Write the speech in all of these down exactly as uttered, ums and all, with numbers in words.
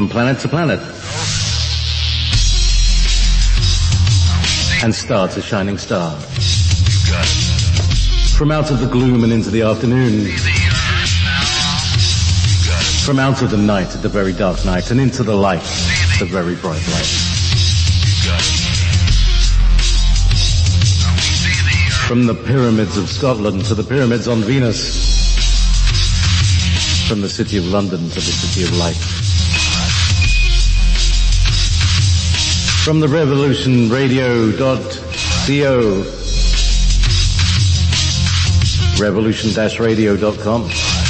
planet to planet, and star to shining star. From out of the gloom and into the afternoon, from out of the night, the very dark night, and into the light, the very bright light. From the pyramids of Scotland to the pyramids on Venus, from the city of London to the city of light. From the revolution radio dot co, revolution dash radio dot com.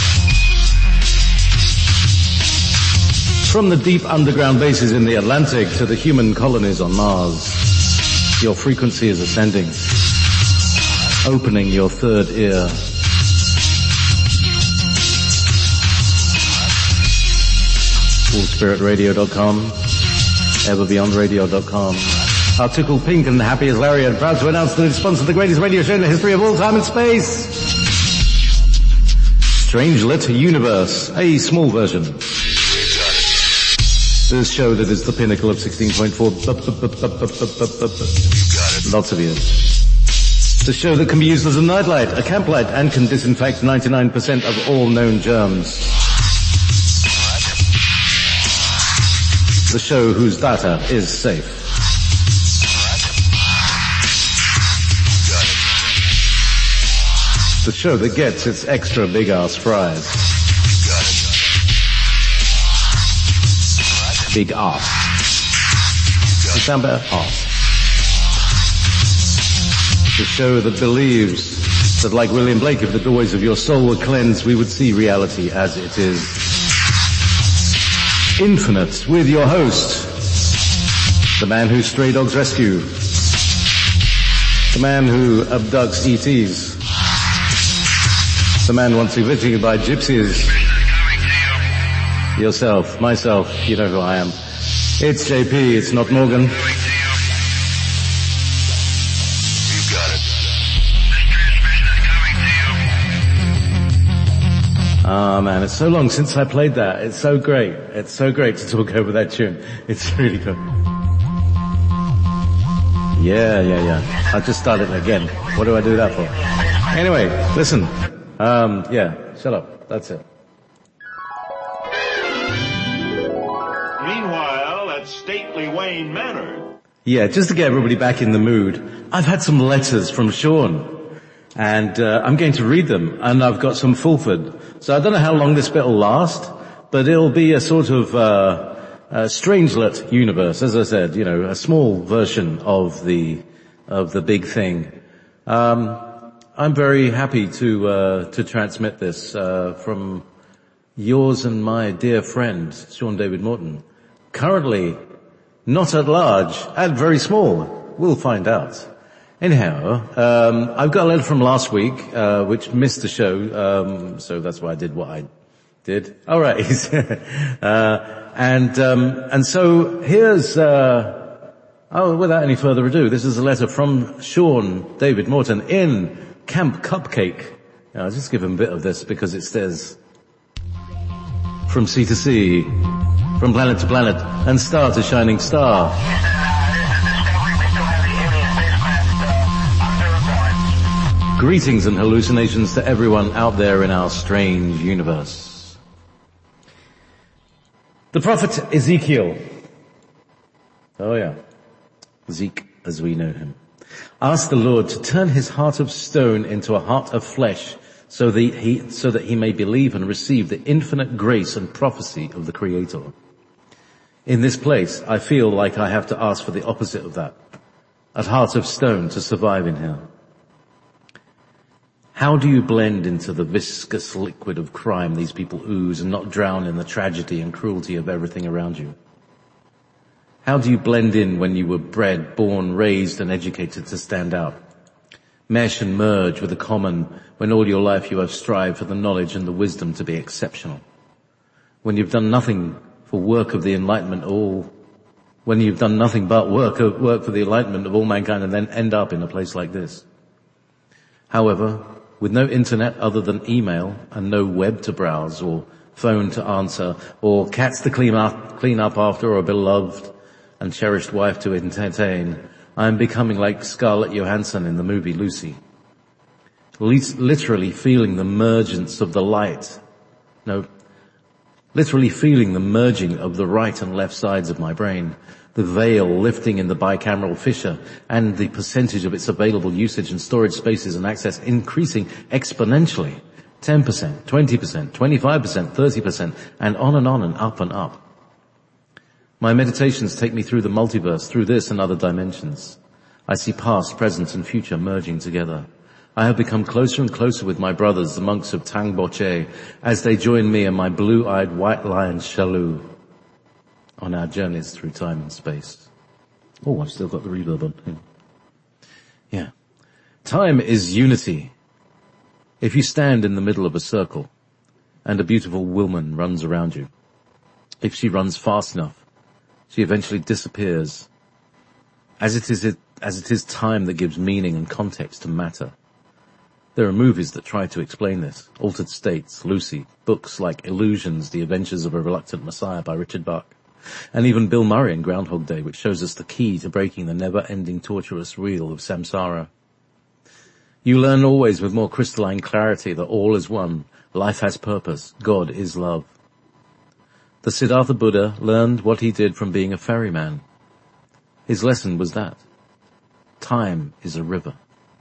From the deep underground bases in the Atlantic to the human colonies on Mars, your frequency is ascending, opening your third ear. all spirit radio dot com, ever beyond radio dot com. Our tickle pink and happy as Larry and proud to announce that it's sponsored the greatest radio show in the history of all time and space. Strangelet Universe, a small version. This show that is the pinnacle of sixteen point four lots of years. The show that can be used as a nightlight, a camp light, and can disinfect ninety-nine percent of all known germs. The show whose data is safe. The show that gets its extra big-ass fries. Big ass. You sound better? Ass. The show that believes that, like William Blake, if the doorways of your soul were cleansed, we would see reality as it is. Infinite, with your host, the man who Stray Dogs Rescue, the man who abducts E Ts, the man once evicted by gypsies, yourself, myself, you know who I am. It's J P, it's not Morgan. Ah, oh, man, it's so long since I played that. It's so great. It's so great to talk over that tune. It's really good. Yeah, yeah, yeah. I just started again. What do I do that for? Anyway, listen. Um, yeah, shut up. That's it. Meanwhile, at stately Wayne Manor. Yeah, just to get everybody back in the mood, I've had some letters from Sean. And uh, I'm going to read them, and I've got some Fulford. So I don't know how long this bit will last, but it'll be a sort of uh, a Strangelet universe, as I said, you know, a small version of the of the big thing. Um, I'm very happy to uh, to transmit this uh, from yours and my dear friend, Sean David Morton. Currently, not at large, and very small. We'll find out. Anyhow, um, I've got a letter from last week, uh, which missed the show, um, so that's why I did what I did. All right. uh, and, um, and so here's, uh, oh, without any further ado, this is a letter from Sean David Morton in Camp Cupcake. Now, I'll just give him a bit of this because it says, from sea to sea, from planet to planet, and star to shining star. Greetings and hallucinations to everyone out there in our strange universe. The prophet Ezekiel, oh yeah, Zeke as we know him, asked the Lord to turn his heart of stone into a heart of flesh so that he, so that he may believe and receive the infinite grace and prophecy of the Creator. In this place, I feel like I have to ask for the opposite of that, a heart of stone to survive in here. How do you blend into the viscous liquid of crime these people ooze and not drown in the tragedy and cruelty of everything around you? How do you blend in when you were bred, born, raised and educated to stand out? Mesh and merge with the common when all your life you have strived for the knowledge and the wisdom to be exceptional. When you've done nothing for work of the enlightenment all, when you've done nothing but work, work for the enlightenment of all mankind and then end up in a place like this. However, with no internet other than email and no web to browse or phone to answer, or cats to clean up, clean up after, or a beloved and cherished wife to entertain, I am becoming like Scarlett Johansson in the movie Lucy. Literally feeling the mergence of the light. No, literally feeling the merging of the right and left sides of my brain. The veil lifting in the bicameral fissure and the percentage of its available usage and storage spaces and access increasing exponentially. ten percent, twenty percent, twenty-five percent, thirty percent, and on and on and up and up. My meditations take me through the multiverse, through this and other dimensions. I see past, present, and future merging together. I have become closer and closer with my brothers, the monks of Tangboche, as they join me and my blue-eyed white lion Shalu on our journeys through time and space. Oh, I've still got the reverb on. Yeah. Time is unity. If you stand in the middle of a circle and a beautiful woman runs around you, if she runs fast enough, she eventually disappears, as it is, as it is time that gives meaning and context to matter. There are movies that try to explain this. Altered States, Lucy, books like Illusions, The Adventures of a Reluctant Messiah by Richard Bach, and even Bill Murray in Groundhog Day, which shows us the key to breaking the never-ending torturous wheel of samsara. You learn always with more crystalline clarity that all is one, life has purpose, God is love. The Siddhartha Buddha learned what he did from being a ferryman. His lesson was that time is a river.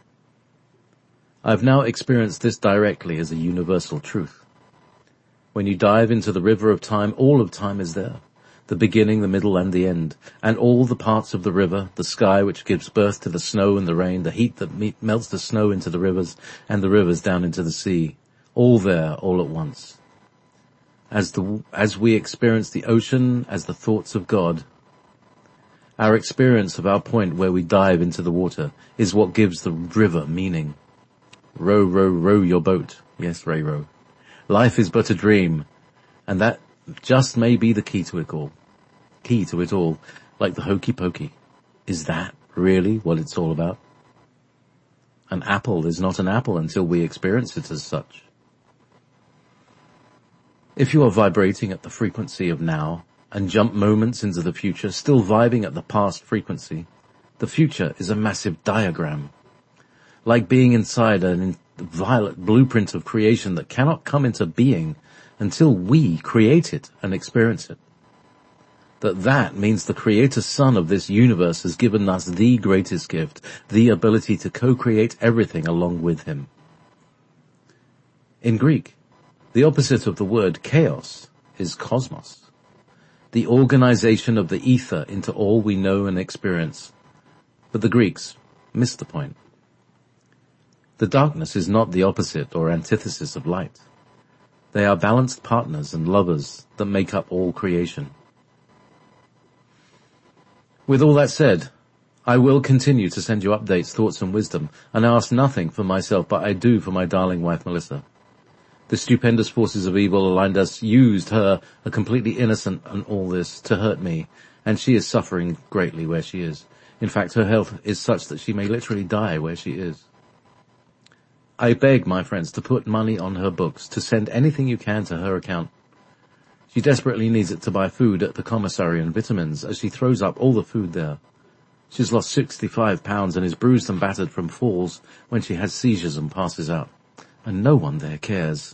I've now experienced this directly as a universal truth. When you dive into the river of time, all of time is there. The beginning, the middle, and the end, and all the parts of the river, the sky which gives birth to the snow and the rain, the heat that me- melts the snow into the rivers, and the rivers down into the sea, all there, all at once. As the, as we experience the ocean as the thoughts of God, our experience of our point where we dive into the water is what gives the river meaning. Row, row, row your boat. Yes, Ray Row. Life is but a dream, and that just may be the key to it all. Key to it all, like the hokey pokey. Is that really what it's all about? An apple is not an apple until we experience it as such. If you are vibrating at the frequency of now and jump moments into the future, still vibing at the past frequency, the future is a massive diagram. Like being inside a violet blueprint of creation that cannot come into being until we create it and experience it. That that means the creator son of this universe has given us the greatest gift, the ability to co-create everything along with him. In Greek, the opposite of the word chaos is cosmos, the organization of the ether into all we know and experience. But the Greeks missed the point. The darkness is not the opposite or antithesis of light. They are balanced partners and lovers that make up all creation. With all that said, I will continue to send you updates, thoughts and wisdom, and I ask nothing for myself, but I do for my darling wife Melissa. The stupendous forces of evil aligned us, used her, a completely innocent in all this, to hurt me, and she is suffering greatly where she is. In fact, her health is such that she may literally die where she is. I beg my friends to put money on her books, to send anything you can to her account. She desperately needs it to buy food at the commissary and vitamins as she throws up all the food there. She's lost sixty-five pounds and is bruised and battered from falls when she has seizures and passes out. And no one there cares.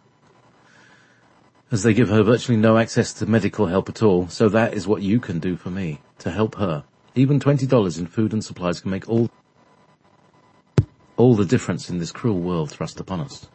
As they give her virtually no access to medical help at all, so that is what you can do for me, to help her. Even twenty dollars in food and supplies can make all all the difference in this cruel world thrust upon us.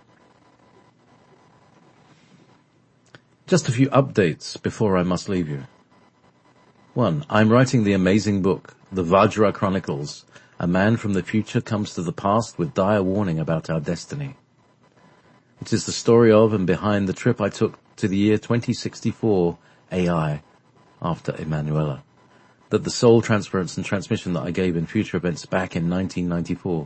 Just a few updates before I must leave you. One, I'm writing the amazing book, The Vajra Chronicles. A man from the future comes to the past with dire warning about our destiny. It is the story of and behind the trip I took to the year twenty sixty-four A I, after Emanuela, that the soul transference and transmission that I gave in future events back in nineteen ninety-four.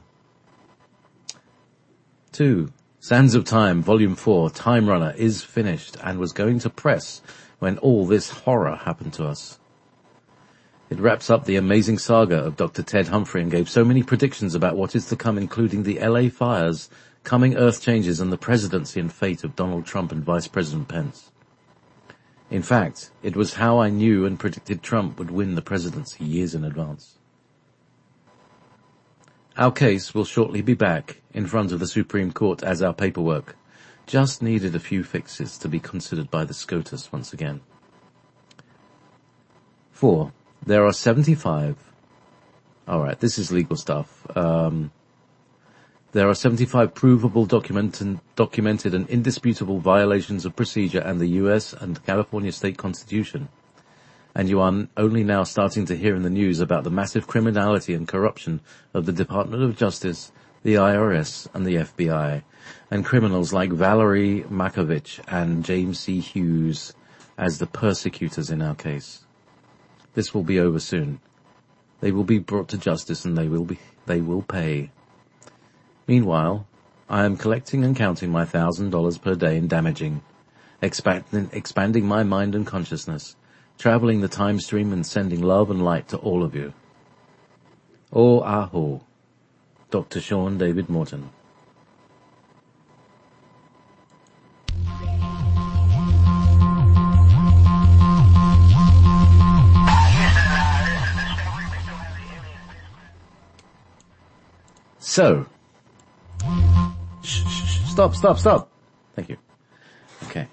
Two, Sands of Time, Volume four, Time Runner, is finished and was going to press when all this horror happened to us. It wraps up the amazing saga of Doctor Ted Humphrey and gave so many predictions about what is to come, including the L A fires, coming earth changes, and the presidency and fate of Donald Trump and Vice President Pence. In fact, it was how I knew and predicted Trump would win the presidency years in advance. Our case will shortly be back in front of the Supreme Court as our paperwork just needed a few fixes to be considered by the SCOTUS once again. Four, there are seventy-five, alright, this is legal stuff, um, there are seventy-five provable document and documented and indisputable violations of procedure and the U S and California state constitution. And you are only now starting to hear in the news about the massive criminality and corruption of the Department of Justice, the I R S, and the F B I, and criminals like Valerie Makovich and James C. Hughes as the persecutors in our case. This will be over soon. They will be brought to justice and they will be, they will pay. Meanwhile, I am collecting and counting my thousand dollars per day in damaging, expanding, expanding my mind and consciousness, traveling the time stream and sending love and light to all of you. O Aho, Doctor Sean David Morton. So, shh, shh, shh, stop, stop, stop. Thank you. Okay.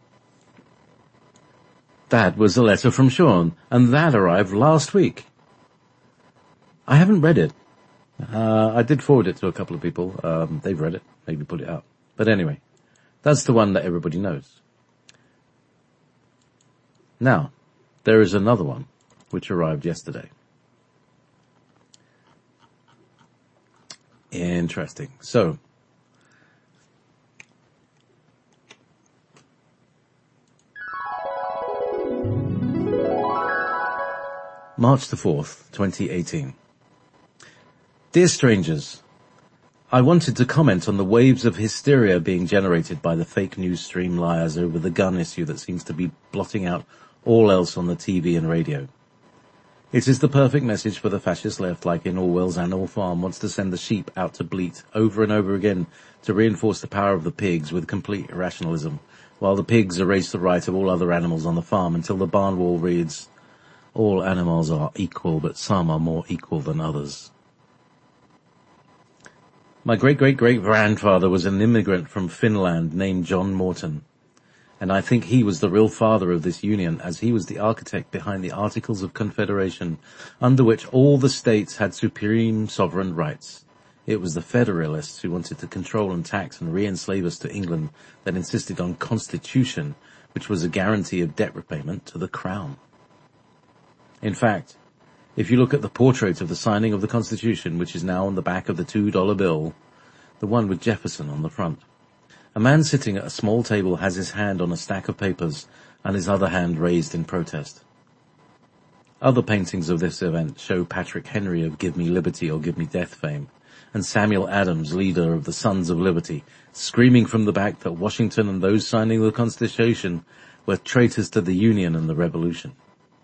That was a letter from Sean, and that arrived last week. I haven't read it. Uh, I did forward it to a couple of people. Um, they've read it, maybe put it out. But anyway, that's the one that everybody knows. Now, there is another one, which arrived yesterday. Interesting. So, March the fourth, twenty eighteen. Dear strangers, I wanted to comment on the waves of hysteria being generated by the fake news stream liars over the gun issue that seems to be blotting out all else on the T V and radio. It is the perfect message for the fascist left, like in Orwell's Animal Farm wants to send the sheep out to bleat over and over again to reinforce the power of the pigs with complete irrationalism, while the pigs erase the right of all other animals on the farm until the barn wall reads, all animals are equal, but some are more equal than others. My great-great-great-grandfather was an immigrant from Finland named John Morton, and I think he was the real father of this union, as he was the architect behind the Articles of Confederation, under which all the states had supreme sovereign rights. It was the Federalists who wanted to control and tax and re-enslave us to England that insisted on Constitution, which was a guarantee of debt repayment to the Crown. In fact, if you look at the portrait of the signing of the Constitution, which is now on the back of the two dollar bill, the one with Jefferson on the front, a man sitting at a small table has his hand on a stack of papers and his other hand raised in protest. Other paintings of this event show Patrick Henry of Give Me Liberty or Give Me Death fame, and Samuel Adams, leader of the Sons of Liberty, screaming from the back that Washington and those signing the Constitution were traitors to the Union and the Revolution.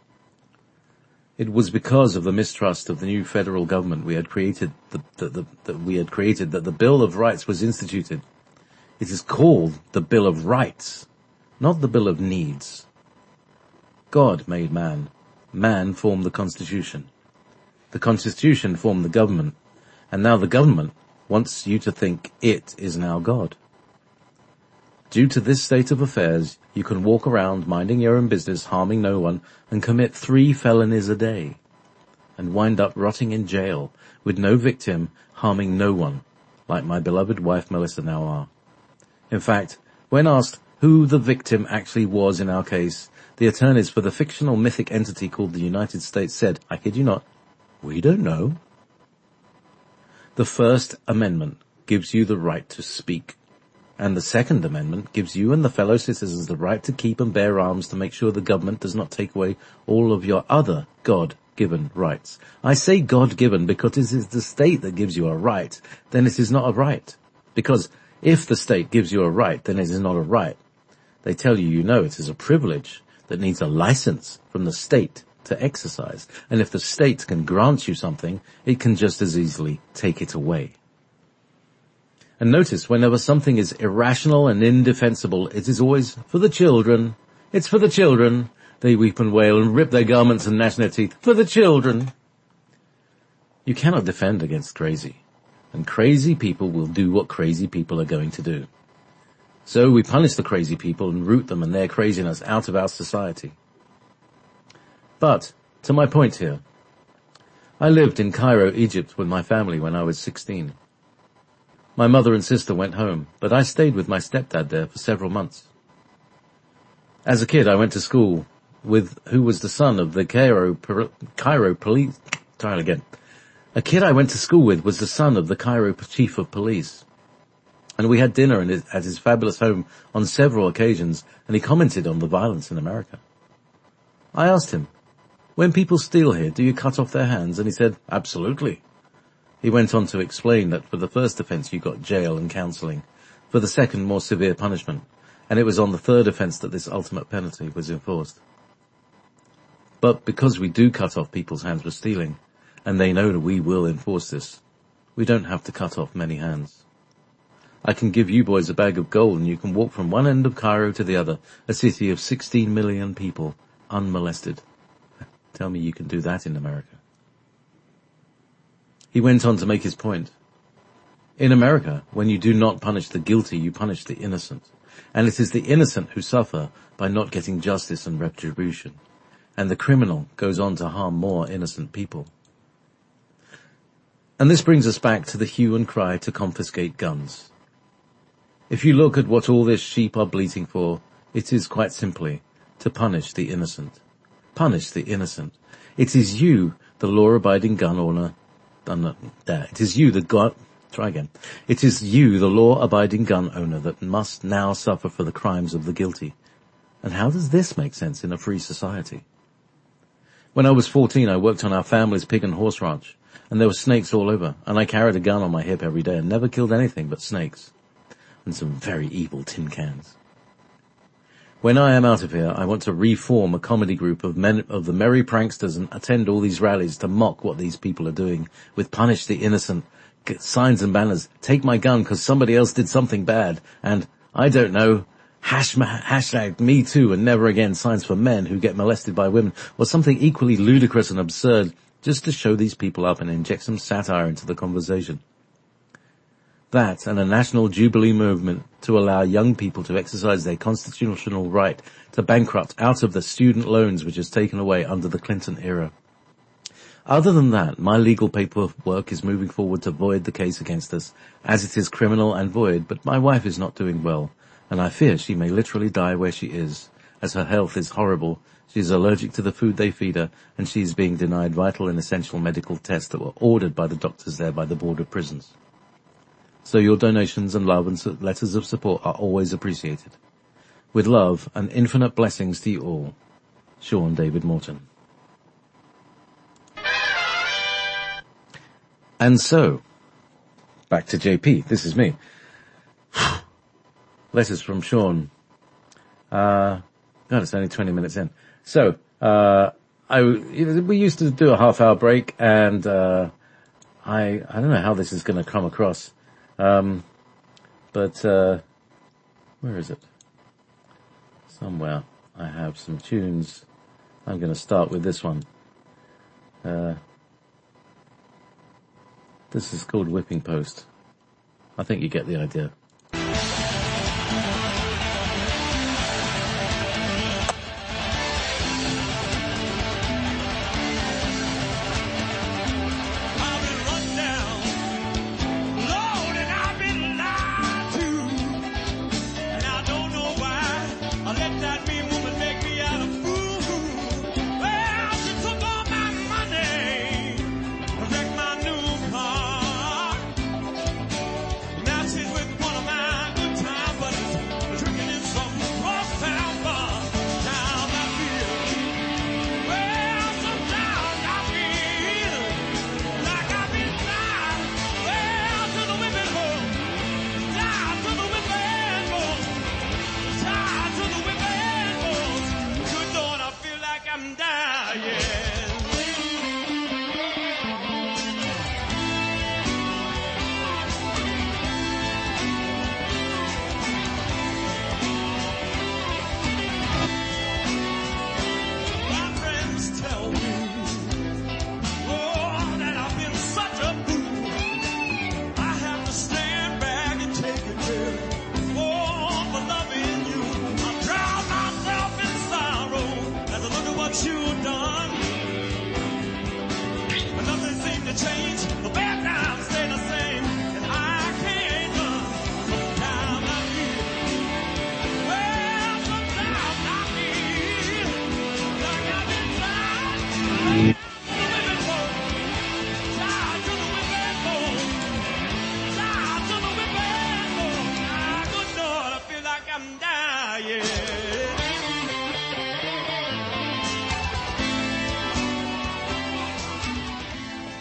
It was because of the mistrust of the new federal government we had created the, the, the, that we had created that the Bill of Rights was instituted. It is called the Bill of Rights, not the Bill of Needs. God made man. Man formed the Constitution. The Constitution formed the government, and now the government wants you to think it is now God. Due to this state of affairs, you can walk around minding your own business, harming no one, and commit three felonies a day, and wind up rotting in jail with no victim, harming no one, like my beloved wife Melissa now are. In fact, when asked who the victim actually was in our case, the attorneys for the fictional mythic entity called the United States said, I kid you not, we don't know. The First Amendment gives you the right to speak, and the Second Amendment gives you and the fellow citizens the right to keep and bear arms to make sure the government does not take away all of your other God-given rights. I say God-given because it is the state that gives you a right, then it is not a right. Because if the state gives you a right, then it is not a right. They tell you you know it is a privilege that needs a license from the state to exercise. And if the state can grant you something, it can just as easily take it away. And notice, whenever something is irrational and indefensible, it is always for the children, It's for the children. They weep and wail and rip their garments and gnash their teeth. For the children. You cannot defend against crazy. And crazy people will do what crazy people are going to do. So we punish the crazy people and root them and their craziness out of our society. But, to my point here, I lived in Cairo, Egypt with my family when I was sixteen. My mother and sister went home, but I stayed with my stepdad there for several months. As a kid, I went to school with who was the son of the Cairo, Cairo police, try it again. A kid I went to school with was the son of the Cairo chief of police. And we had dinner in his, at his fabulous home on several occasions, and he commented on the violence in America. I asked him, when people steal here, do you cut off their hands? And he said, absolutely. He went on to explain that for the first offence you got jail and counselling, for the second more severe punishment, and it was on the third offence that this ultimate penalty was enforced. But because we do cut off people's hands for stealing, and they know that we will enforce this, we don't have to cut off many hands. I can give you boys a bag of gold and you can walk from one end of Cairo to the other, a city of sixteen million people, unmolested. Tell me you can do that in America. He went on to make his point. In America, when you do not punish the guilty, you punish the innocent. And it is the innocent who suffer by not getting justice and retribution. And the criminal goes on to harm more innocent people. And this brings us back to the hue and cry to confiscate guns. If you look at what all this sheep are bleating for, it is quite simply to punish the innocent. Punish the innocent. It is you, the law-abiding gun owner, uh, there. It is you, the gun, try again. It is you, the law-abiding gun owner, that must now suffer for the crimes of the guilty. And how does this make sense in a free society? When I was fourteen, I worked on our family's pig and horse ranch, and there were snakes all over, and I carried a gun on my hip every day and never killed anything but snakes. And some very evil tin cans. When I am out of here, I want to reform a comedy group of men of the merry pranksters and attend all these rallies to mock what these people are doing, with punish the innocent, signs and banners, take my gun because somebody else did something bad, and, I don't know, hash, hashtag me too and never again signs for men who get molested by women, or something equally ludicrous and absurd, just to show these people up and inject some satire into the conversation. That and a national jubilee movement to allow young people to exercise their constitutional right to bankrupt out of the student loans which is taken away under the Clinton era. Other than that, my legal paperwork is moving forward to void the case against us, as it is criminal and void, but my wife is not doing well, and I fear she may literally die where she is, as her health is horrible. She is allergic to the food they feed her, and she is being denied vital and essential medical tests that were ordered by the doctors there by the Board of Prisons. So your donations and love and letters of support are always appreciated. With love and infinite blessings to you all, Sean David Morton. And so, back to J P. This is me. Letters from Sean. Uh, God, it's only twenty minutes in. So, uh, I, we used to do a half hour break and, uh, I, I don't know how this is going to come across. Um, but, uh, where is it? Somewhere I have some tunes. I'm going to start with this one. Uh, this is called Whipping Post. I think you get the idea. She's with one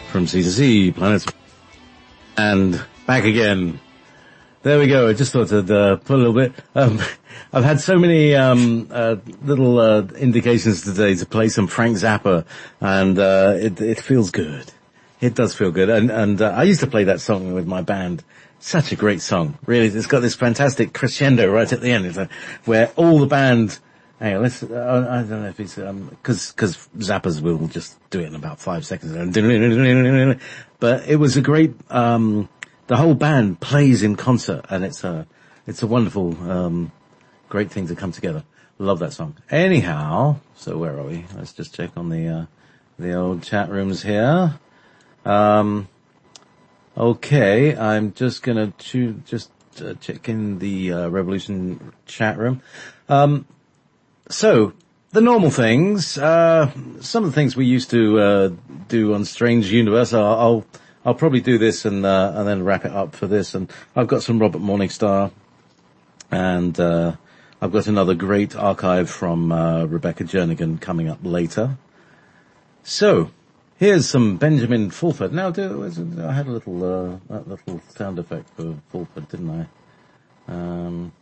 From Sea to Sea, Planets, and back again. There we go. I just thought I'd uh, put a little bit. Um, I've had so many um, uh, little uh, indications today to play some Frank Zappa, and uh, it, it feels good. It does feel good. And, and uh, I used to play that song with my band. Such a great song. Really, it's got this fantastic crescendo right at the end, it's like, where all the band. Hang on, let's. Uh, I don't know if it's um, because because Zappas will just do it in about five seconds. But it was a great. Um, the whole band plays in concert, and it's a it's a wonderful, um, great thing to come together. Love that song. Anyhow, so where are we? Let's just check on the uh, the old chat rooms here. Um, okay, I'm just gonna choose, just uh, check in the uh, Revolution chat room. Um, so the normal things, uh, some of the things we used to uh, do on Strange Universe. I'll, I'll I'll probably do this and uh, and then wrap it up for this. And I've got some Robert Morningstar, and uh, I've got another great archive from uh, Rebecca Jernigan coming up later. So. Here's some Benjamin Fulford. Now, do, I had a little, uh, that little sound effect for Fulford, didn't I? Um,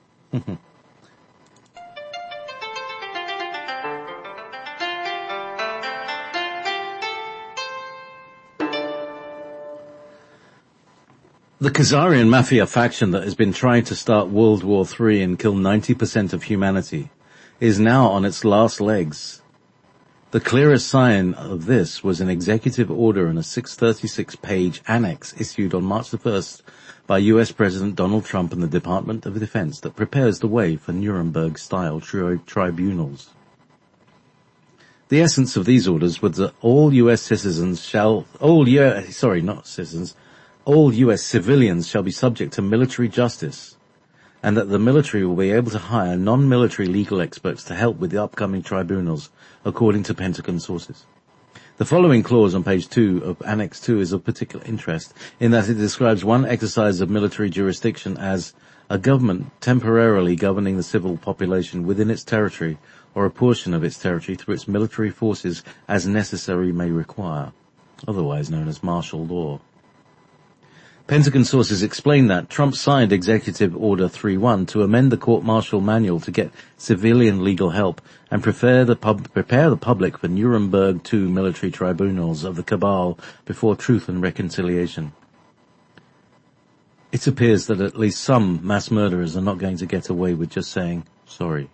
The Khazarian Mafia faction that has been trying to start World War Three and kill ninety percent of humanity is now on its last legs. The clearest sign of this was an executive order in a six hundred thirty-six page annex issued on March the first by U S President Donald Trump and the Department of Defense that prepares the way for Nuremberg-style tri- tribunals. The essence of these orders was that all U S citizens shall, all U S, sorry, not citizens, all U S civilians shall be subject to military justice, and that the military will be able to hire non-military legal experts to help with the upcoming tribunals, according to Pentagon sources. The following clause on page two of Annex two is of particular interest in that it describes one exercise of military jurisdiction as a government temporarily governing the civil population within its territory or a portion of its territory through its military forces as necessary may require, otherwise known as martial law. Pentagon sources explain that Trump signed Executive Order three one to amend the court-martial manual to get civilian legal help and prepare the, pub- prepare the public for Nuremberg two military tribunals of the cabal before truth and reconciliation. It appears that at least some mass murderers are not going to get away with just saying sorry.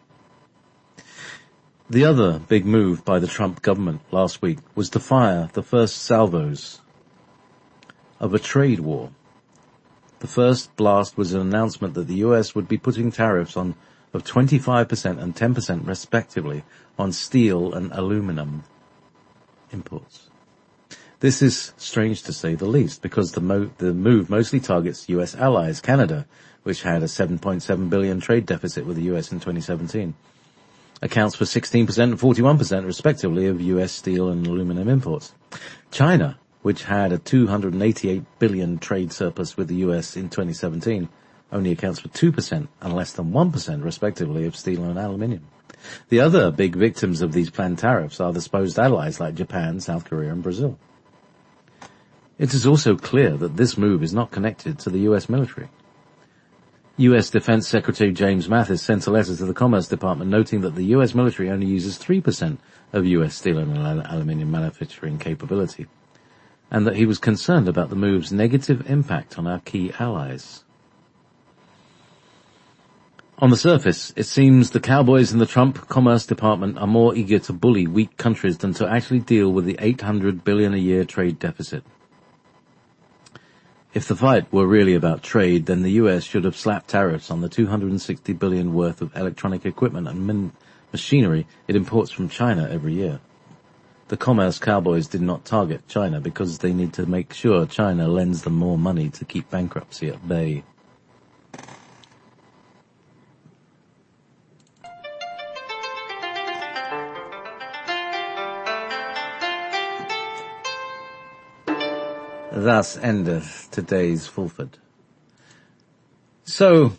The other big move by the Trump government last week was to fire the first salvos of a trade war. The first blast was an announcement that the U S would be putting tariffs on of twenty-five percent and ten percent respectively on steel and aluminum imports. This is strange to say the least because the, mo- the move mostly targets U S allies, Canada, which had a seven point seven billion trade deficit with the U S in twenty seventeen, accounts for sixteen percent and forty-one percent respectively of U S steel and aluminum imports. China, which had a two hundred eighty-eight billion trade surplus with the U S in twenty seventeen, only accounts for two percent and less than one percent respectively of steel and aluminium. The other big victims of these planned tariffs are the supposed allies like Japan, South Korea and Brazil. It is also clear that this move is not connected to the U S military. U S Defense Secretary James Mattis sent a letter to the Commerce Department noting that the U S military only uses three percent of U S steel and aluminium manufacturing capability, and that he was concerned about the move's negative impact on our key allies. On the surface, it seems the cowboys in the Trump Commerce Department are more eager to bully weak countries than to actually deal with the eight hundred billion dollars a year trade deficit. If the fight were really about trade, then the U S should have slapped tariffs on the two hundred sixty billion dollars worth of electronic equipment and min- machinery it imports from China every year. The commerce cowboys did not target China because they need to make sure China lends them more money to keep bankruptcy at bay. Thus endeth today's Fulford. So,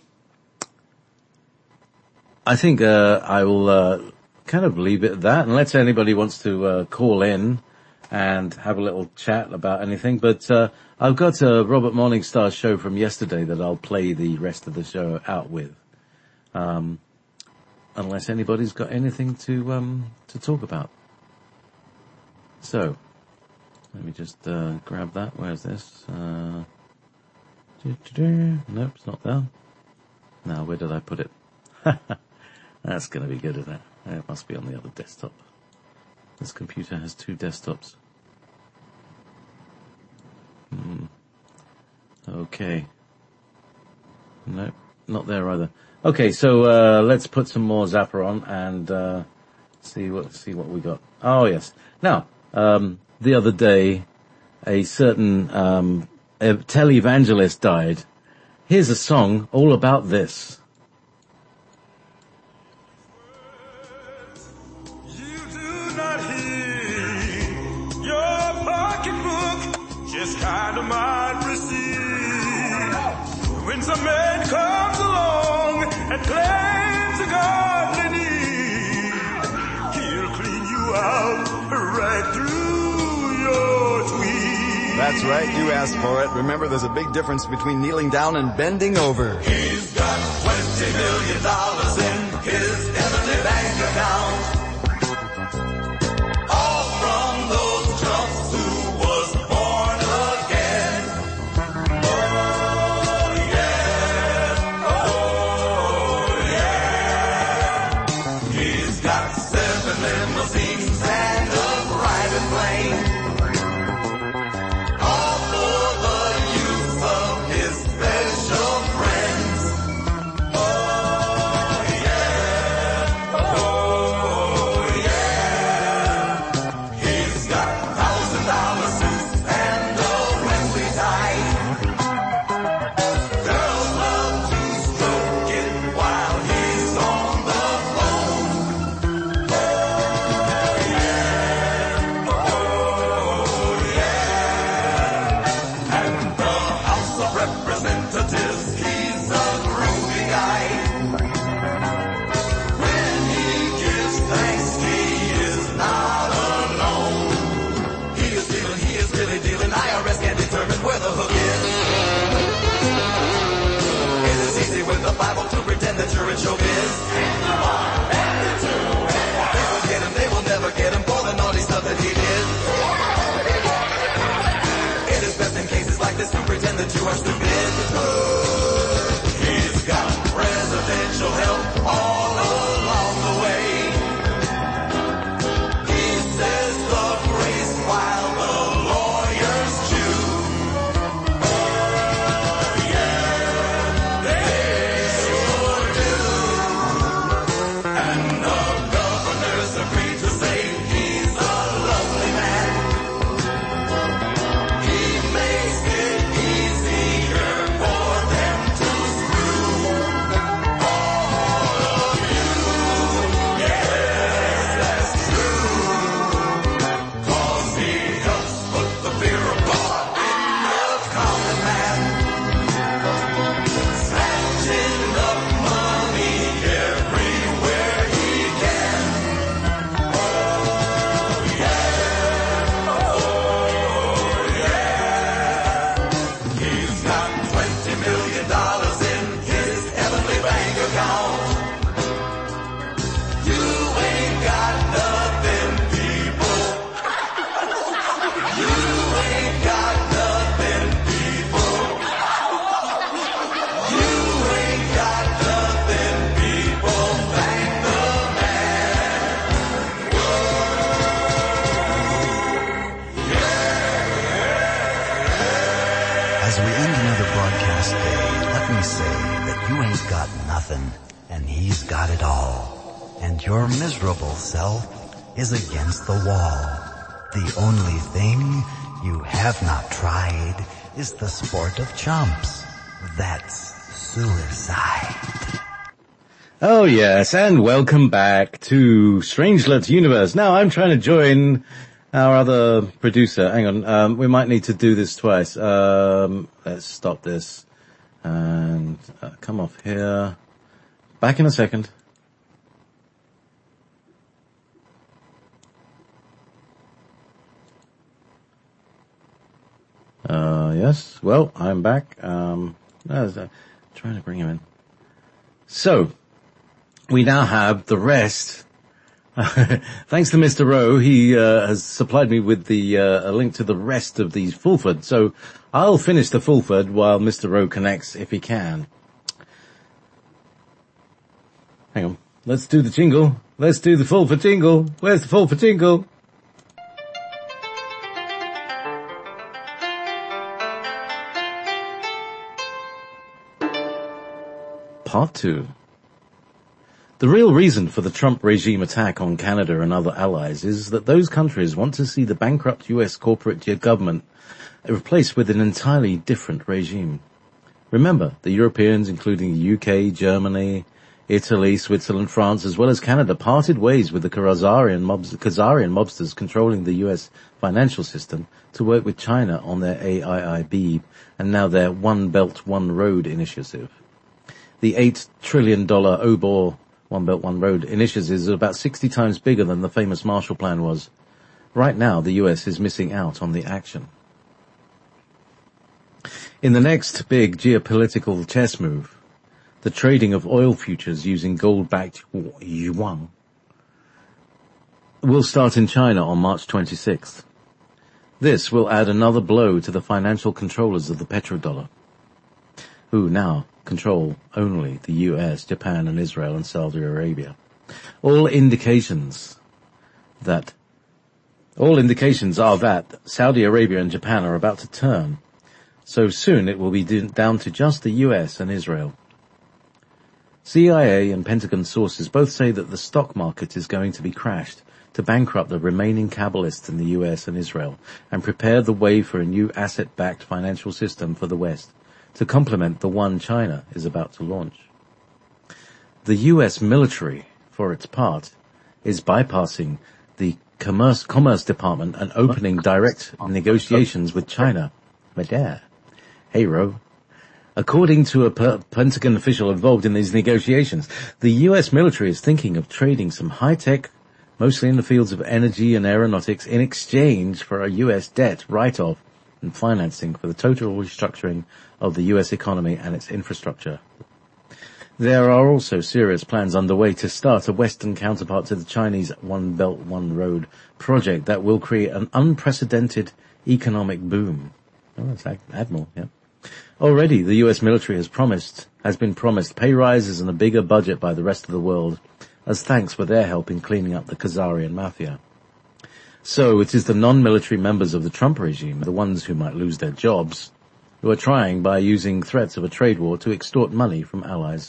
I think uh, I will uh, kind of leave it at that, unless anybody wants to uh, call in and have a little chat about anything. But uh, I've got a Robert Morningstar show from yesterday that I'll play the rest of the show out with, um, unless anybody's got anything to um, to talk about. So let me just uh, grab that. Where's this? Uh, nope, it's not there. Now, where did I put it? That's going to be good, isn't it? It must be on the other desktop. This computer has two desktops. Hmm. Okay. Nope, not there either. Okay, so uh, let's put some more Zappa on and uh, see what see what we got. Oh yes. Now, um, the other day, a certain um, a televangelist died. Here's a song all about this. You do not hear your pocketbook, just kind of might receive when some man comes along and claims a godly need. He'll clean you out right through your tweed. That's right, you asked for it. Remember, there's a big difference between kneeling down and bending over. He's got twenty million dollars in his heavenly bank account. All from those chumps who was born again. Oh yeah, oh yeah. He's got seven limousines and a private plane. As we end another broadcast day, let me say that you ain't got nothing, and he's got it all. And your miserable self is against the wall. The only thing you have not tried is the sport of chumps. That's suicide. Oh yes, and welcome back to Strangelet's Universe. Now I'm trying to join our other producer. Hang on, um, we might need to do this twice. Um, let's stop this and uh, come off here. Back in a second. Uh, yes. Well, I'm back. Um, I was uh, trying to bring him in. So, we now have the rest. Thanks to Mister Rowe, he uh, has supplied me with the uh, a link to the rest of these Fulford. So, I'll finish the Fulford while Mister Rowe connects if he can. Hang on. Let's do the jingle. Let's do the Fulford jingle. Where's the Fulford jingle? Part two. The real reason for the Trump regime attack on Canada and other allies is that those countries want to see the bankrupt U S corporate government replaced with an entirely different regime. Remember, the Europeans, including the U K, Germany, Italy, Switzerland, France, as well as Canada, parted ways with the Khazarian, mobs- Khazarian mobsters controlling the U S financial system to work with China on their A I I B and now their One Belt, One Road initiative. The eight trillion dollars O B O R, One Belt, One Road initiative is about sixty times bigger than the famous Marshall Plan was. Right now, the U S is missing out on the action. In the next big geopolitical chess move, the trading of oil futures using gold-backed yuan will start in China on March twenty-sixth. This will add another blow to the financial controllers of the petrodollar, who now control only the U S, Japan and Israel and Saudi Arabia. All indications that, all indications are that Saudi Arabia and Japan are about to turn. So soon it will be down to just the U S and Israel. C I A and Pentagon sources both say that the stock market is going to be crashed to bankrupt the remaining Kabbalists in the U S and Israel and prepare the way for a new asset-backed financial system for the West to complement the one China is about to launch. The U S military, for its part, is bypassing the Commerce, Commerce Department and opening direct negotiations with China. Madare. Hey, Ro. According to a per- Pentagon official involved in these negotiations, the U S military is thinking of trading some high-tech, mostly in the fields of energy and aeronautics, in exchange for a U S debt write-off and financing for the total restructuring of the U S economy and its infrastructure. There are also serious plans underway to start a Western counterpart to the Chinese One Belt, One Road project that will create an unprecedented economic boom. Oh, that's Admiral, yeah. Already, the U S military has promised, has been promised pay rises and a bigger budget by the rest of the world as thanks for their help in cleaning up the Khazarian mafia. So it is the non-military members of the Trump regime, the ones who might lose their jobs, who are trying by using threats of a trade war to extort money from allies.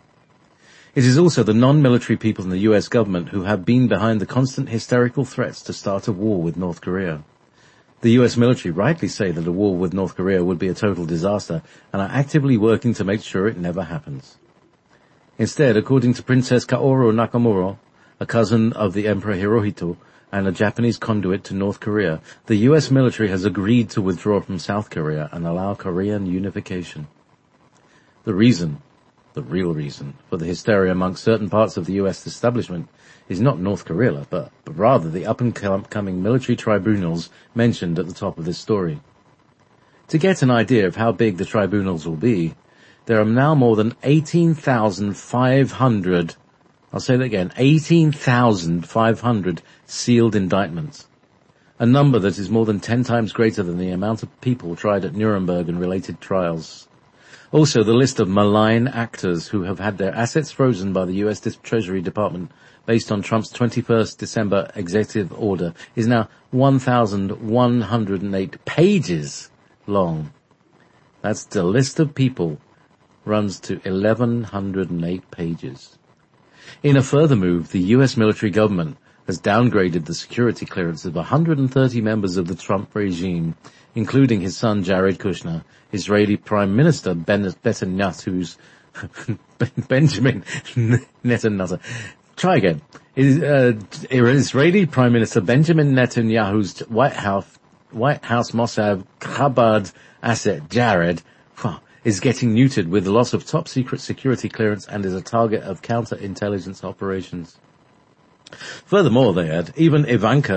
It is also the non-military people in the U S government who have been behind the constant hysterical threats to start a war with North Korea. The U S military rightly say that a war with North Korea would be a total disaster and are actively working to make sure it never happens. Instead, according to Princess Kaoru Nakamura, a cousin of the Emperor Hirohito and a Japanese conduit to North Korea, the U S military has agreed to withdraw from South Korea and allow Korean unification. The reason, the real reason, for the hysteria amongst certain parts of the U S establishment is not North Korea, but, but rather the up-and-coming military tribunals mentioned at the top of this story. To get an idea of how big the tribunals will be, there are now more than eighteen thousand five hundred, I'll say that again, eighteen thousand five hundred sealed indictments, a number that is more than ten times greater than the amount of people tried at Nuremberg and related trials. Also, the list of malign actors who have had their assets frozen by the U S Treasury Department based on Trump's twenty-first December executive order is now one thousand one hundred eight pages long. That's the list of people runs to eleven oh eight pages. In a further move, the U S military government has downgraded the security clearance of one hundred thirty members of the Trump regime, including his son Jared Kushner, Israeli Prime Minister Ben Netanyahu's Benjamin Netanyahu. Try again. Uh, Israeli Prime Minister Benjamin Netanyahu's White House, White House Mossad Chabad asset, Jared, is getting neutered with the loss of top secret security clearance and is a target of counterintelligence operations. Furthermore, they add, even Ivanka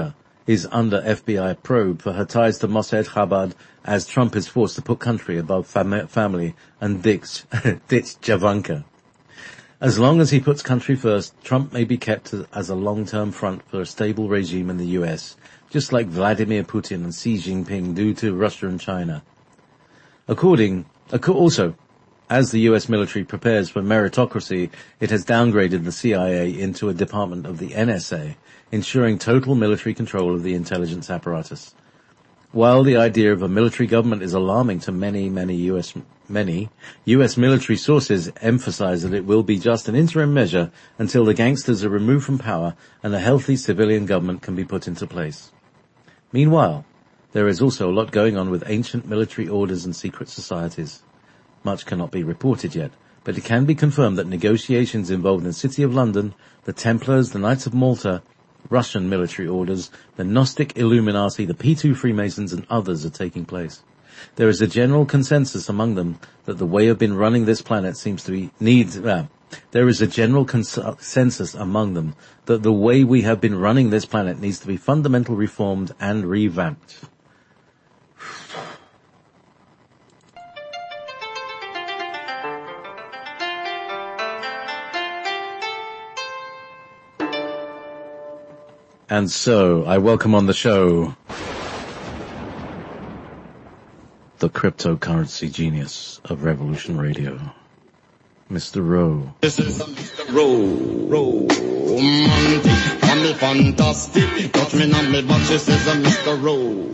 is under F B I probe for her ties to Mossad Chabad as Trump is forced to put country above fam- family and ditch, ditch Javanka. As long as he puts country first, Trump may be kept as a long-term front for a stable regime in the U S, just like Vladimir Putin and Xi Jinping do to Russia and China. According, also, as the U S military prepares for meritocracy, it has downgraded the C I A into a department of the N S A, ensuring total military control of the intelligence apparatus. While the idea of a military government is alarming to many, many U S, many, U S military sources emphasize that it will be just an interim measure until the gangsters are removed from power and a healthy civilian government can be put into place. Meanwhile, there is also a lot going on with ancient military orders and secret societies. Much cannot be reported yet, but it can be confirmed that negotiations involving the City of London, the Templars, the Knights of Malta, Russian military orders, the Gnostic Illuminati, the P two Freemasons and others are taking place. There is a general consensus among them that the way of been running this planet seems to be, needs, uh, there is a general consensus among them that the way we have been running this planet needs to be fundamentally reformed and revamped. And so, I welcome on the show the cryptocurrency genius of Revolution Radio, Mister Rowe. This is Mister Rowe, romantic, family fantastic, touch me on me butt, she says I'm Mister Rowe,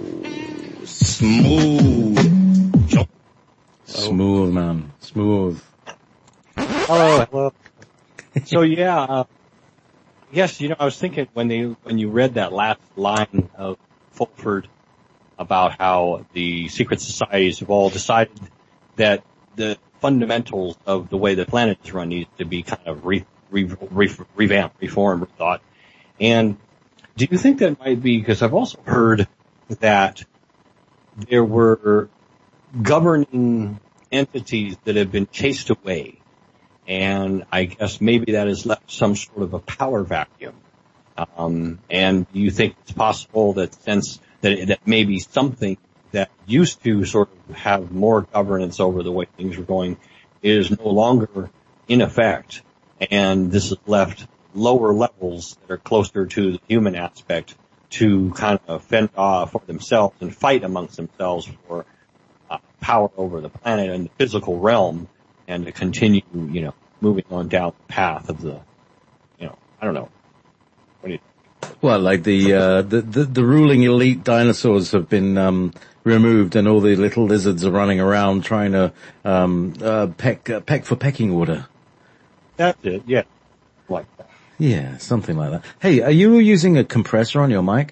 smooth. Smooth, man, smooth. Hello, hello. So yeah, uh, yes, you know, I was thinking when they, when you read that last line of Fulford about how the secret societies have all decided that the fundamentals of the way the planet is run needs to be kind of re, re, re, revamped, reformed, rethought. And do you think that might be, because I've also heard that there were governing entities that have been chased away, and I guess maybe that has left some sort of a power vacuum. Um, and do you think it's possible that since that that maybe something that used to sort of have more governance over the way things were going is no longer in effect, and this has left lower levels that are closer to the human aspect to kind of fend off for themselves and fight amongst themselves for uh, power over the planet and the physical realm, and to continue, you know, moving on down the path of the, you know, I don't know. What do you think? Well, like the, uh, the, the, the ruling elite dinosaurs have been, um, removed and all the little lizards are running around trying to, um, uh, peck, uh, peck for pecking order. That's it, yeah. Like that. Yeah, something like that. Hey, are you using a compressor on your mic?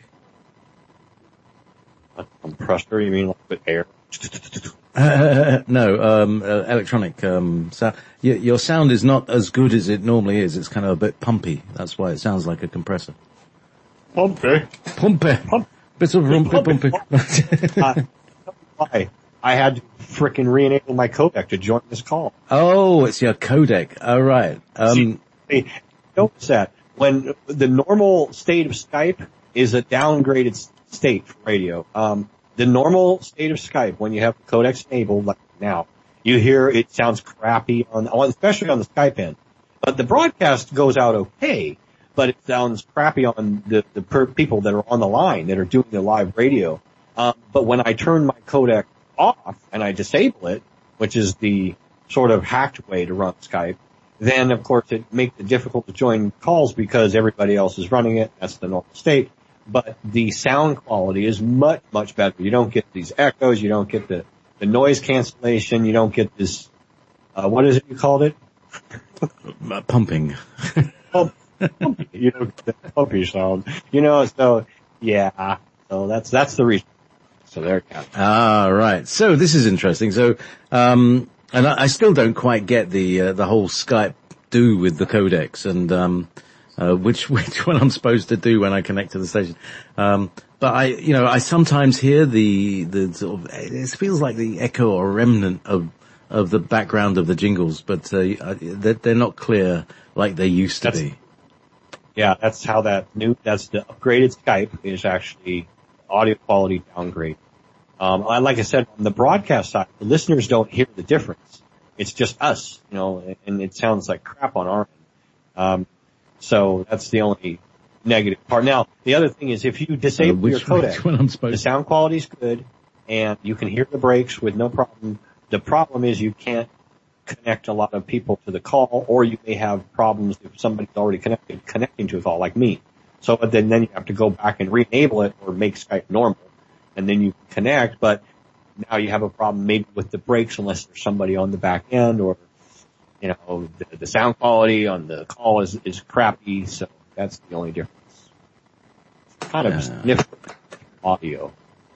A compressor, you mean like with air? Uh, no, um, uh, electronic, um, sound. Y- your sound is not as good as it normally is. It's kind of a bit pumpy. That's why it sounds like a compressor. Pumpy. Pumpy. Pump. Bit of rumpy pumpy. uh, why? I had to frickin' re-enable my codec to join this call. Oh, it's your codec. All right. Um, See, notice that when the normal state of Skype is a downgraded state for radio. Um, the normal state of Skype, when you have the codecs enabled, like now, you hear it sounds crappy on, on especially on the Skype end. But the broadcast goes out okay, but it sounds crappy on the, the per people that are on the line that are doing the live radio. Um, but when I turn my codec off and I disable it, which is the sort of hacked way to run Skype, then of course it makes it difficult to join calls because everybody else is running it. That's the normal state. But the sound quality is much, much better. You don't get these echoes. You don't get the, the noise cancellation. You don't get this, uh, what is it you called it? uh, pumping. Pump, pumpy. You don't get the pumpy sound. You know, so, yeah. So that's, that's the reason. So there you go. Ah, right. So this is interesting. So, um, and I, I still don't quite get the, uh, the whole Skype do with the codecs and, um, Uh, which, which one I'm supposed to do when I connect to the station. Um, but I, you know, I sometimes hear the, the sort of, it feels like the echo or remnant of, of the background of the jingles, but, uh, they're, they're not clear like they used to That's, be. Yeah, that's how that new, that's the upgraded Skype is actually audio quality downgrade. Um, like I said, on the broadcast side, the listeners don't hear the difference. It's just us, you know, and it sounds like crap on our end. Um, so that's the only negative part. Now, the other thing is if you disable uh, your codec, when I'm supposed the sound quality is good and you can hear the breaks with no problem. The problem is you can't connect a lot of people to the call, or you may have problems if somebody's already connected, connecting to a call, like me. So then, then you have to go back and re-enable it or make Skype normal, and then you connect, but now you have a problem maybe with the breaks unless there's somebody on the back end, or, you know, the, the sound quality on the call is, is crappy, so that's the only difference. It's kind of yeah. significant audio.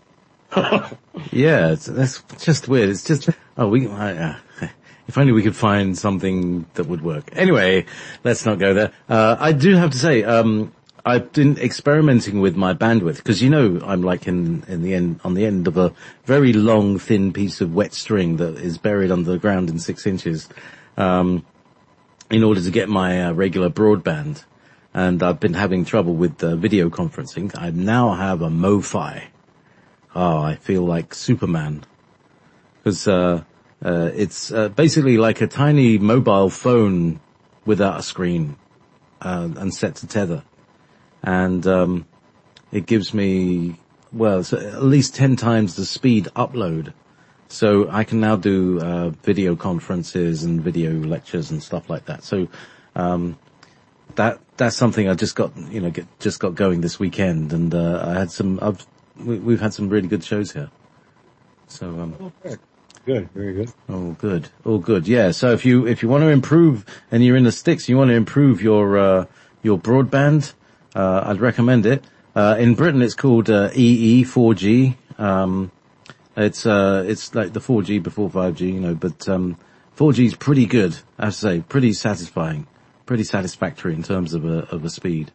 Yeah, it's, that's just weird. It's just, oh, we, uh, if only we could find something that would work. Anyway, let's not go there. Uh, I do have to say, um, I've been experimenting with my bandwidth because, you know, I'm like in, in the end, on the end of a very long, thin piece of wet string that is buried under the ground in six inches, um, in order to get my uh, regular broadband. And I've been having trouble with uh, video conferencing. I now have a MoFi. Oh, I feel like Superman. Because, uh, uh, it's, uh, basically like a tiny mobile phone without a screen, uh, and set to tether. And, um, it gives me, well, so at least ten times the speed upload. So I can now do, uh, video conferences and video lectures and stuff like that. So, um, that, that's something I just got, you know, get, just got going this weekend. And, uh, I had some, I've, we, we've had some really good shows here. So, um. Okay. Good, very good. Oh, good. Oh, good. Yeah. So if you, if you want to improve and you're in the sticks, you want to improve your, uh, your broadband, uh, I'd recommend it. Uh, in Britain it's called, uh, E E four G. Um, it's, uh, it's like the four G before five G, you know, but, um, four G is pretty good, I have to say, pretty satisfying, pretty satisfactory in terms of a, of a speed.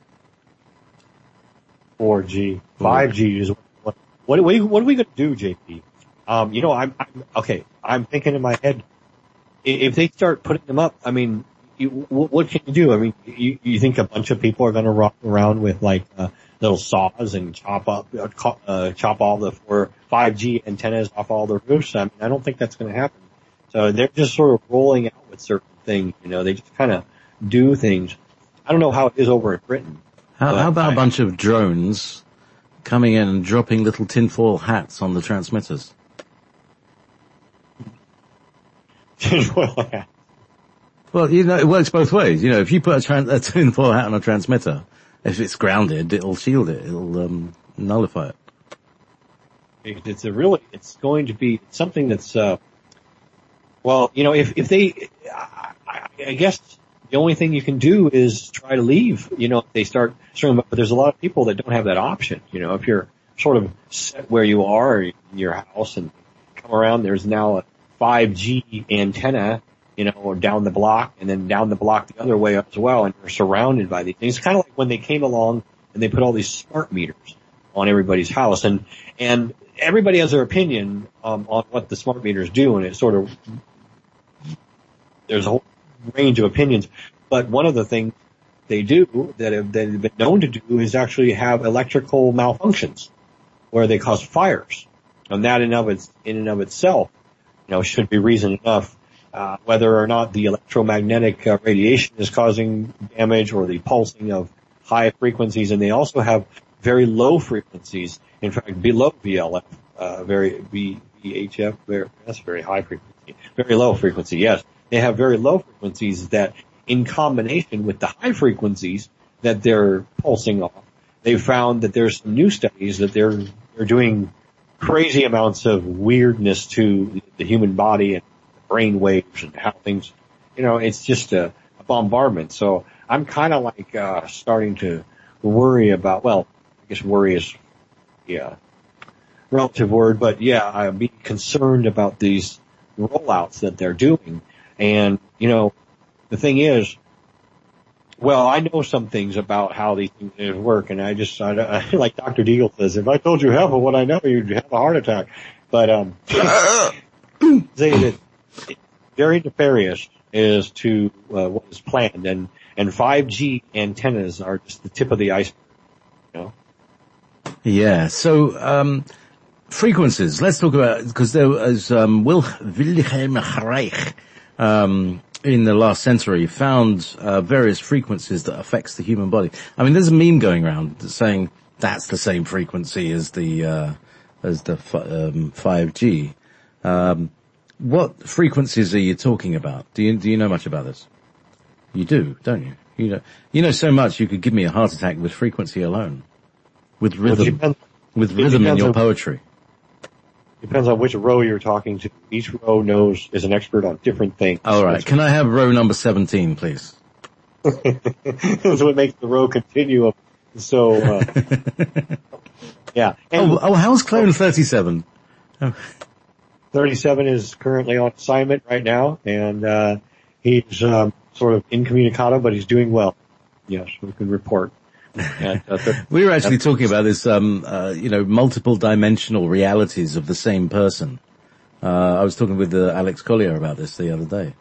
four G. five G is what, what, what, what are we going to do, J P? Um, you know, I'm, I'm, okay, I'm thinking in my head, if they start putting them up, I mean, you, what, what can you do? I mean, you, you think a bunch of people are going to rock around with like, uh, little saws and chop up, uh, chop all the four, five G antennas off all the roofs? I mean, I don't think that's going to happen. So they're just sort of rolling out with certain things, you know, they just kind of do things. I don't know how it is over in Britain. How, how about I, a bunch of drones coming in and dropping little tinfoil hats on the transmitters? Well, you know, it works both ways. You know, if you put a, tran- a tinfoil hat on a transmitter, if it's grounded, it'll shield it. It'll um, nullify it. It's a really, it's going to be something that's, uh, well, you know, if, if they, I, I guess the only thing you can do is try to leave, you know, if they start, but there's a lot of people that don't have that option. You know, if you're sort of set where you are in your house and come around, there's now a five G antenna, you know, or down the block and then down the block the other way as well, and you're surrounded by these things. It's kind of like when they came along and they put all these smart meters on everybody's house, and, and everybody has their opinion, um, on what the smart meters do, and it sort of, there's a whole range of opinions, but one of the things they do that have, that have been known to do is actually have electrical malfunctions where they cause fires. And that in of its, in and of itself, you know, should be reason enough, uh, whether or not the electromagnetic uh, radiation is causing damage or the pulsing of high frequencies. And they also have very low frequencies, in fact, below V L F, uh, very, V H F, very, that's very high frequency, very low frequency, yes. They have very low frequencies that, in combination with the high frequencies that they're pulsing off, they've found that there's some new studies that they're, they're doing crazy amounts of weirdness to the human body and brain waves and how things, you know, it's just a, a bombardment. So I'm kind of like, uh, starting to worry about, well, I guess worry is, yeah, relative word, but yeah, I'd be concerned about these rollouts that they're doing. And, you know, the thing is, well, I know some things about how these things work, and I just, I, I, like Doctor Deagle says, if I told you half of what I know, you'd have a heart attack. But, um, say that it's very nefarious as to uh, what is planned. And And five G antennas are just the tip of the iceberg, you know? Yeah. So, um, frequencies. Let's talk about, because there was, um, Wil- Wilhelm Reich, um, in the last century found, uh, various frequencies that affects the human body. I mean, there's a meme going around saying that's the same frequency as the, uh, as the, um, five G. Um, what frequencies are you talking about? Do you, do you know much about this? You do, don't you? You know, you know so much you could give me a heart attack with frequency alone. With rhythm. Well, with rhythm in your on, poetry. Depends on which row you're talking to. Each row knows, is an expert on different things. All right. Can I have row number seventeen, please? That's what makes the row continuum. So, uh, yeah. And oh, oh, how's clone thirty-seven? Oh. thirty-seven is currently on assignment right now, and, uh, he's, um, sort of incommunicado, but he's doing well. Yes, we can report. And, uh, th- we were actually talking about this, um, uh, you know, multiple dimensional realities of the same person. Uh, I was talking with uh, Alex Collier about this the other day.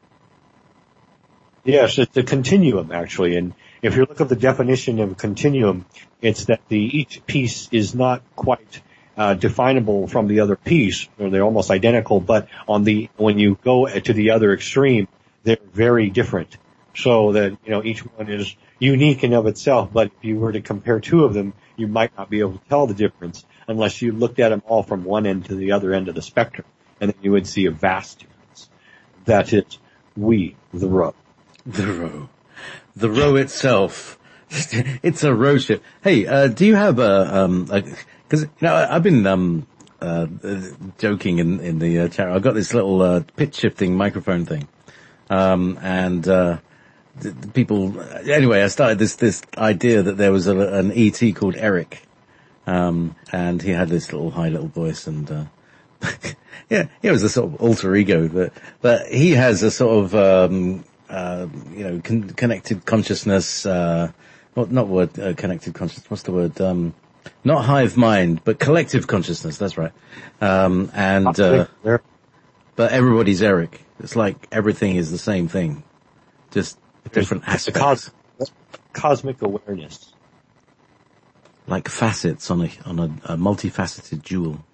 Yes, it's a continuum, actually. And if you look at the definition of a continuum, it's that the each piece is not quite uh, definable from the other piece, or they're almost identical, but on the when you go to the other extreme, they're very different. So that, you know, each one is unique in of itself, but if you were to compare two of them, you might not be able to tell the difference unless you looked at them all from one end to the other end of the spectrum, and then you would see a vast difference. That is we, the row. The row. The row itself. It's a row ship. Hey, uh, do you have a, um, a, cause, you know, I've been, um, uh, joking in, in the uh, chat. I've got this little, uh, pitch shifting microphone thing. Um, and, uh, the, the people, anyway, I started this, this idea that there was a, an E T called Eric. Um, and he had this little high little voice and, uh, yeah, it was a sort of alter ego, but, but he has a sort of, um, uh, you know, con- connected consciousness, uh, not, not word, uh, connected consciousness, what's the word, um, not hive mind, but collective consciousness, that's right. Um, and, uh, but everybody's Eric. It's like everything is the same thing. Just different it's aspects. A cos- cosmic awareness. Like facets on a, on a, a multifaceted jewel.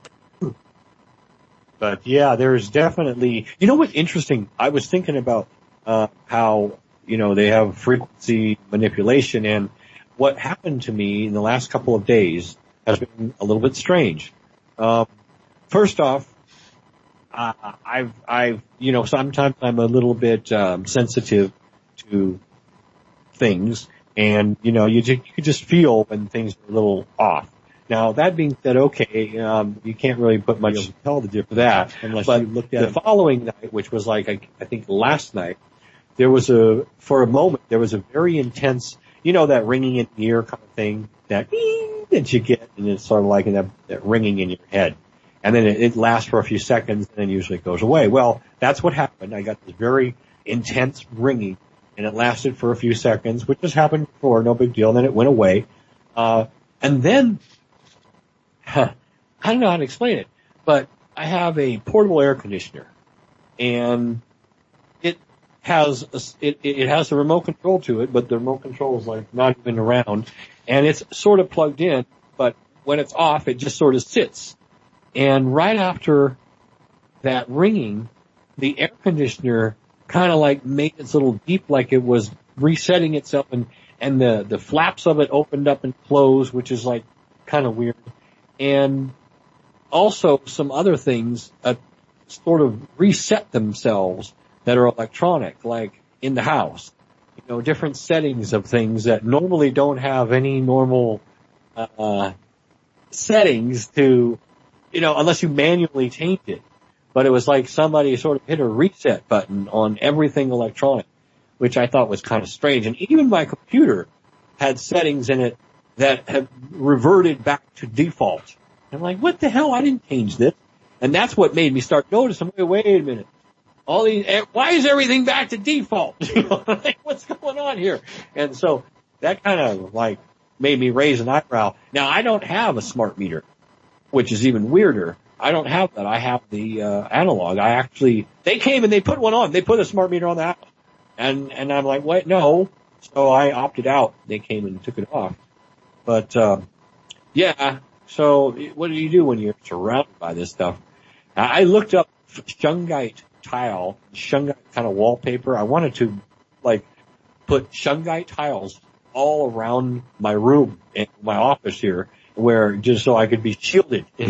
But yeah, there's definitely, you know what's interesting? I was thinking about, uh, how, you know, they have frequency manipulation, and what happened to me in the last couple of days has been a little bit strange. Um, first off, uh, I've, I've, you know, sometimes I'm a little bit, um, sensitive to things, and, you know, you, just, you just feel when things are a little off. Now, that being said, okay, um, you can't really put much to tell the difference for that. Unless but you looked at the it. Following night, which was like, I, I think last night, there was a, for a moment, there was a very intense, you know, that ringing in the ear kind of thing, that ding that you get, and it's sort of like that, that ringing in your head. And then it, it lasts for a few seconds, and then usually it goes away. Well, that's what happened. I got this very intense ringing, and it lasted for a few seconds, which has happened before, no big deal, and then it went away. Uh, and then, huh, I don't know how to explain it, but I have a portable air conditioner, and it has a, it, it has a remote control to it, but the remote control is like not even around, and it's sort of plugged in, but when it's off, it just sort of sits. And right after that ringing, the air conditioner kind of like made its little beep, like it was resetting itself, and and the the flaps of it opened up and closed, which is like kind of weird. And also some other things uh, sort of reset themselves that are electronic, like in the house. You know, different settings of things that normally don't have any normal uh settings to, you know, unless you manually change it. But it was like somebody sort of hit a reset button on everything electronic, which I thought was kind of strange. And even my computer had settings in it that have reverted back to default. I'm like, what the hell? I didn't change this. And that's what made me start noticing, wait, wait a minute. All these, why is everything back to default? You know, like, what's going on here? And so that kind of like made me raise an eyebrow. Now, I don't have a smart meter, which is even weirder. I don't have that. I have the uh, analog. I actually, they came and they put one on. They put a smart meter on the house. And, and I'm like, what? No. So I opted out. They came and took it off. But, uh, yeah. So what do you do when you're surrounded by this stuff? I looked up shungite tile, shungite kind of wallpaper. I wanted to, like, put shungite tiles all around my room and my office here, where just so I could be shielded in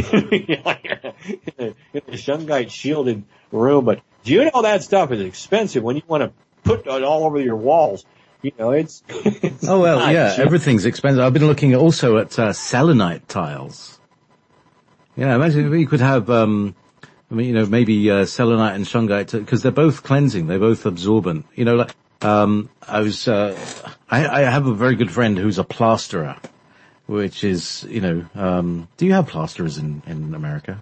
a shungite shielded room. But do you know that stuff is expensive when you want to put it all over your walls? You know, it's, it's oh well, yeah, cheap. Everything's expensive. I've been looking also at uh, selenite tiles. You know, imagine if you could have, um, I mean, you know, maybe uh, selenite and shungite, because they're both cleansing, they're both absorbent. You know, like um, I was, uh, I, I have a very good friend who's a plasterer, which is, you know, um, do you have plasterers in in America?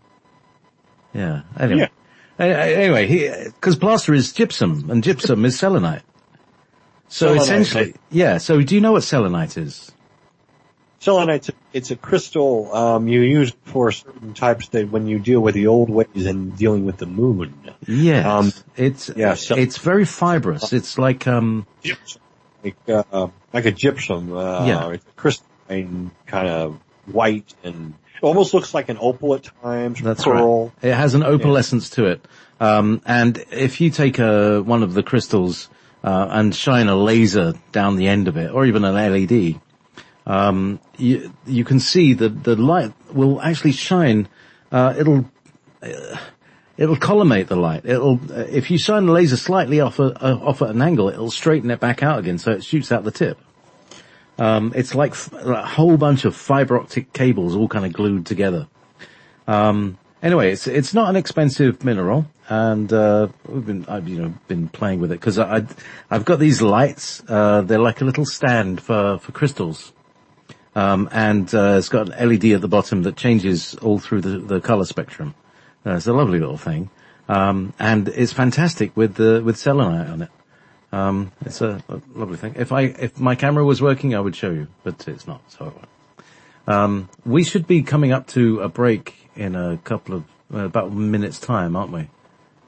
Yeah. Anyway, yeah. Anyway, he because plaster is gypsum and gypsum is selenite. So Selenite, essentially, right? yeah. So do you know what selenite is? Selenite's a, it's a crystal um, you use for certain types that when you deal with the old ways and dealing with the moon. Yes, um, it's yeah, so, it's very fibrous. It's like um, gypsum, like uh, like a gypsum. Uh, Yeah. It's a crystalline kind of white and it almost looks like an opal at times. That's pearl. right. It has an opalescence to it. Um, and if you take a, one of the crystals, uh, and shine a laser down the end of it, or even an L E D, um, you, you can see that the light will actually shine, uh, it'll, uh, it'll collimate the light. It'll, uh, if you shine the laser slightly off a, uh, off at an angle, it'll straighten it back out again so it shoots out the tip. Um, it's like f- a whole bunch of fiber optic cables all kind of glued together. Um, anyway, it's it's not an expensive mineral, and uh, we've been I've you know been playing with it because I I've got these lights. Uh, they're like a little stand for for crystals, um, and uh, it's got an L E D at the bottom that changes all through the the color spectrum. Uh, it's a lovely little thing, um, and it's fantastic with the with selenite on it. Um, it's a, a lovely thing. If I, if my camera was working, I would show you, but it's not, so it won't. Um, we should be coming up to a break in a couple of, uh, about a minute's time, aren't we?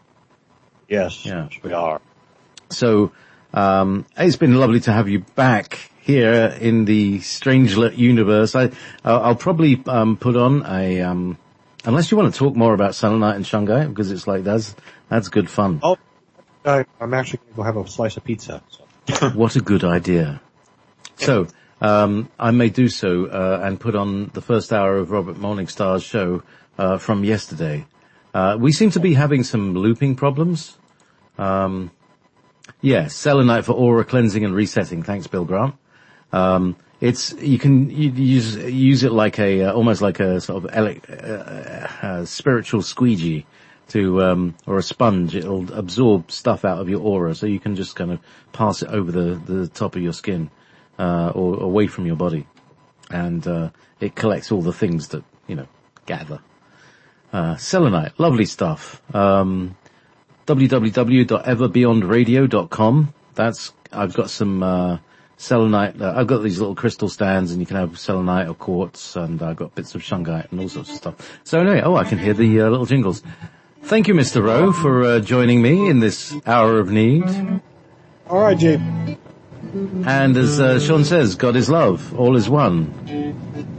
Yes, Yeah. yes, we are. So, um, it's been lovely to have you back here in the Strangelet universe. I, I'll, I'll probably, um, put on a, um, unless you want to talk more about selenite and shungite, because it's like, that's, that's good fun. Oh. I, I'm actually going to go have a slice of pizza. So. What a good idea. So, um, I may do so, uh, and put on the first hour of Robert Morningstar's show, uh, from yesterday. Uh, we seem to be having some looping problems. Um, yeah, selenite for aura cleansing and resetting. Thanks, Bill Grant. Um, it's, you can you use, use it like a, uh, almost like a sort of ele- uh, uh, spiritual squeegee. To, um, or a sponge. It'll absorb stuff out of your aura, so you can just kind of pass it over the, the top of your skin, uh, or away from your body. And, uh, it collects all the things that, you know, gather. Uh, selenite, lovely stuff. Um, w w w dot ever beyond radio dot com. That's, I've got some, uh, selenite, uh, I've got these little crystal stands and you can have selenite or quartz, and I've got bits of shungite and all sorts of stuff. So anyway, oh, I can hear the, uh, little jingles. Thank you, Mister Rowe, for uh, joining me in this hour of need. All right, Jay. And as uh, Sean says, God is love, all is one.